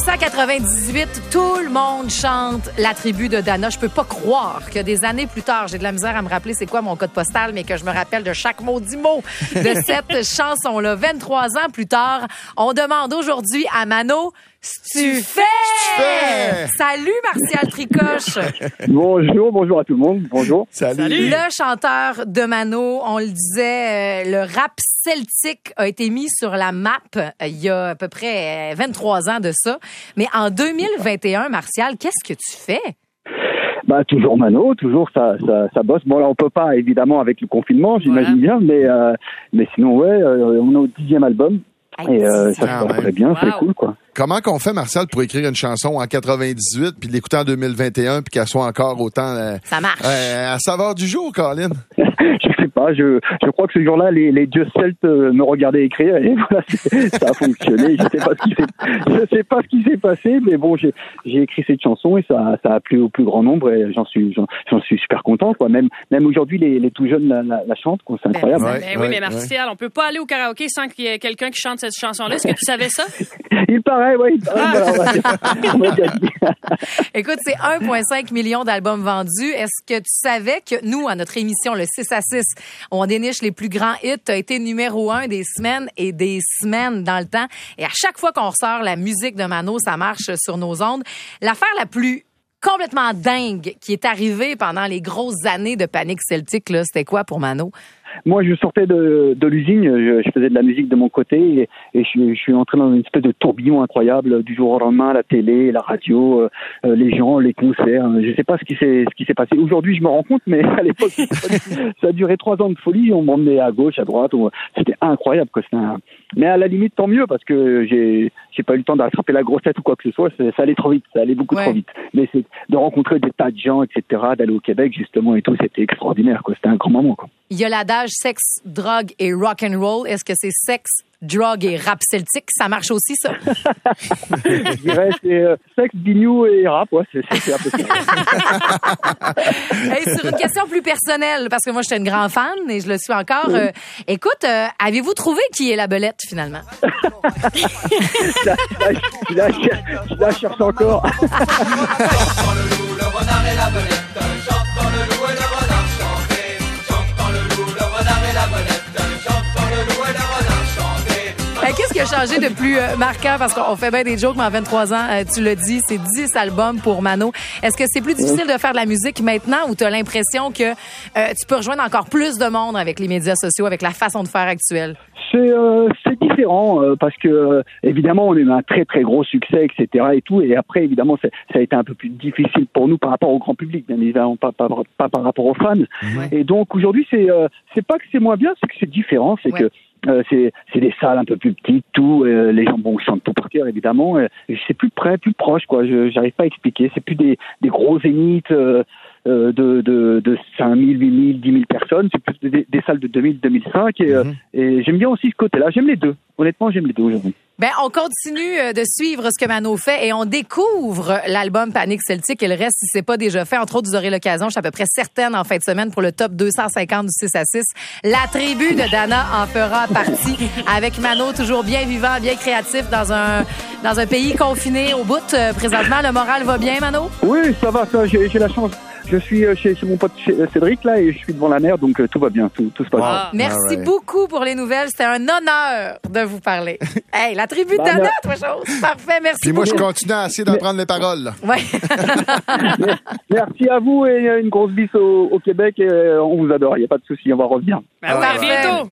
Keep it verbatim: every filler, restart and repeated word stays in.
cent quatre-vingt-dix-huit, tout le monde chante La tribu de Dana. Je peux pas croire que des années plus tard, j'ai de la misère à me rappeler c'est quoi mon code postal, mais que je me rappelle de chaque maudit mot de cette chanson-là. vingt-trois ans plus tard, on demande aujourd'hui à Mano, tu fais? Salut Martial Tricoche. Bonjour, bonjour à tout le monde. Bonjour. Salut. Le chanteur de Mano, on le disait, euh, le rap celtique a été mis sur la map euh, il y a à peu près vingt-trois ans de ça. Mais en deux mille vingt et un, Martial, qu'est-ce que tu fais? Bah toujours Mano, toujours ça, ça, ça bosse. Bon là on peut pas évidemment avec le confinement, j'imagine voilà. bien, mais euh, mais sinon ouais, euh, on est au dixième album. Et euh, ça se passe très bien, wow. C'est cool, quoi. Comment qu'on fait, Martial, pour écrire une chanson en quatre-vingt-dix-huit, puis l'écouter en deux mille vingt et un, puis qu'elle soit encore autant... Euh, ça marche. Euh, à saveur du jour, Colin? Je sais pas, je, je crois que ce jour-là, les, les dieux celtes me regardaient écrire, et voilà, ça a fonctionné. Je sais pas ce qui s'est, je sais pas ce qui s'est passé, mais bon, j'ai, j'ai écrit cette chanson, et ça, ça a plu au plus grand nombre, et j'en suis, j'en, j'en suis super content, quoi. Même, même aujourd'hui, les, les tout jeunes la, la, la chantent, quoi. C'est incroyable. Ben, ben, ouais, oui, mais Martial, ouais. on peut pas aller au karaoké sans qu'il y ait quelqu'un qui chante cette chanson-là. Est-ce que tu savais ça? Il paraît, oui. Écoute, c'est un virgule cinq million d'albums vendus. Est-ce que tu savais que nous, à notre émission, le six à six, on déniche les plus grands hits, tu as été numéro un des semaines et des semaines dans le temps. Et à chaque fois qu'on ressort la musique de Mano, ça marche sur nos ondes. L'affaire la plus complètement dingue qui est arrivée pendant les grosses années de Panique Celtique, là, c'était quoi pour Mano? Moi, je sortais de, de l'usine, je, je faisais de la musique de mon côté et, et je, je suis entré dans une espèce de tourbillon incroyable du jour au lendemain, la télé, la radio, euh, les gens, les concerts. Je sais pas ce qui s'est ce qui s'est passé. Aujourd'hui, je me rends compte, mais à l'époque, ça a duré trois ans de folie. On m'emmenait à gauche, à droite. On, c'était incroyable, quoi. C'était un... Mais à la limite, tant mieux parce que j'ai j'ai pas eu le temps d'attraper la grossette ou quoi que ce soit. Ça, ça allait trop vite, ça allait beaucoup ouais. trop vite. Mais c'est de rencontrer des tas de gens, et cetera, d'aller au Québec justement et tout, c'était extraordinaire, quoi. C'était un grand moment, quoi. Il y a l'adage sexe, drogue et rock and roll. Est-ce que c'est sexe, drogue et rap celtique? Ça marche aussi, ça? Je dirais c'est euh, sexe, bignou et rap. Ouais, c'est, c'est, c'est un peu ça. Hey, sur une question plus personnelle, parce que moi, j'étais une grande fan et je le suis encore. Oui. Euh, écoute, euh, avez-vous trouvé qui est la belette, finalement? je, la, je, la, je la cherche encore. Qu'est-ce qui a changé de plus euh, marquant? Parce qu'on fait bien des jokes, mais en vingt-trois ans, euh, tu l'as dit, c'est dix albums pour Mano. Est-ce que c'est plus difficile de faire de la musique maintenant ou tu as l'impression que euh, tu peux rejoindre encore plus de monde avec les médias sociaux, avec la façon de faire actuelle? C'est, euh, c'est différent euh, parce que euh, évidemment on a eu un très très gros succès, et cetera et tout, et après évidemment c'est, ça a été un peu plus difficile pour nous par rapport au grand public, bien évidemment pas, pas, pas par rapport aux fans. Ouais. Et donc aujourd'hui c'est euh, c'est pas que c'est moins bien, c'est que c'est différent, c'est ouais. que Euh, c'est, c'est des salles un peu plus petites, tout. Euh, les gens bon chantent tout par cœur évidemment. Euh, c'est plus près, plus proche, quoi. Je, j'arrive pas à expliquer. C'est plus des, des gros zéniths euh, euh, de, de, de cinq mille, huit mille, dix mille personnes. C'est plus des, des salles de deux mille, deux mille cinq. Et, mm-hmm. euh, et j'aime bien aussi ce côté-là. J'aime les deux. Honnêtement, j'aime les deux aujourd'hui. Ben, on continue de suivre ce que Mano fait et on découvre l'album Panique Celtique et le reste, si c'est pas déjà fait. Entre autres, vous aurez l'occasion, je suis à peu près certaine en fin de semaine pour le top deux cent cinquante du six à six. La tribu de Dana en fera partie avec Mano, toujours bien vivant, bien créatif dans un, dans un pays confiné au bout. Présentement, le moral va bien, Mano? Oui, ça va, ça, j'ai, j'ai la chance. Je suis chez, chez mon pote Cédric, là, et je suis devant la mer, donc euh, tout va bien, tout, tout se passe bien. Ah, merci right. beaucoup pour les nouvelles. C'était un honneur de vous parler. Hey, la tribu de bah, Dana, toi chose. Parfait, merci Puis beaucoup. moi, je continue à essayer d'apprendre les paroles. Ouais. Merci à vous et une grosse bise au, au Québec. Et on vous adore, il n'y a pas de souci, on va revenir. Ben ouais, à bientôt.